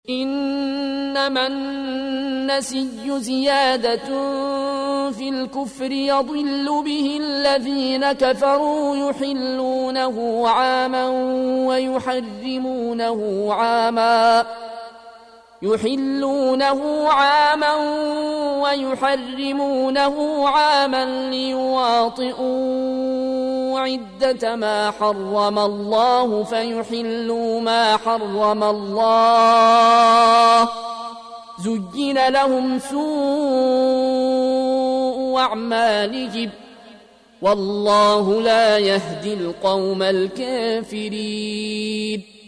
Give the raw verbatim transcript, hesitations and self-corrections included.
إنما النسي زيادة في الكفر يضل به الذين كفروا يحلونه عاما ويحرمونه عاما يحلونه عاما ويحرمونه عاما ليواطئوا عدة ما حرم الله فيحلوا ما حرم الله زين لهم سوء أعمالهم والله لا يهدي القوم الكافرين.